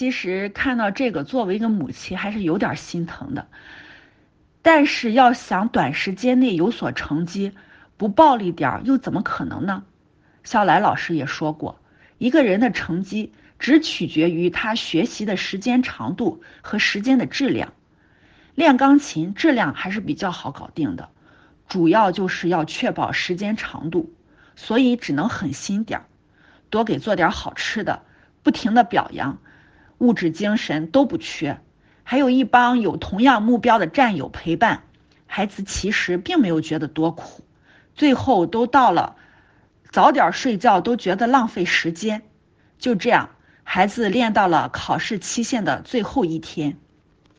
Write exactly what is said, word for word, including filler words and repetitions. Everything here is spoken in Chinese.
其实看到这个，作为一个母亲还是有点心疼的。但是要想短时间内有所成绩，不暴力点儿又怎么可能呢？肖莱老师也说过，一个人的成绩只取决于他学习的时间长度和时间的质量。练钢琴质量还是比较好搞定的，主要就是要确保时间长度，所以只能狠心点儿，多给做点好吃的，不停的表扬，物质精神都不缺，还有一帮有同样目标的战友陪伴，孩子其实并没有觉得多苦，最后都到了早点睡觉都觉得浪费时间。就这样，孩子练到了考试期限的最后一天，